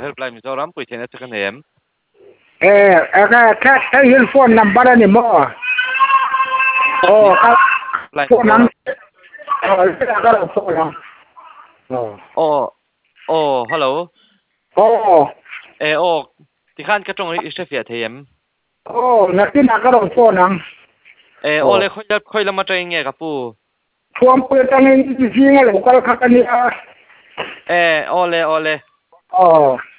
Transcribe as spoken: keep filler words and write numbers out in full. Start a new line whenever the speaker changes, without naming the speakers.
helpline mizoram pui thena chakan em
eh aga ka ta hin phone number ani mo oh ka phone number oh ka phone number oh
oh oh hello
oh
eh oh ti khan ka tong i sefia them
oh na tin ka ro phone nang
eh oh le khoi khoi lama trai nge ka pu
thuam pe tang ni jinga le ka ka ni a
eh oh le oh le
oh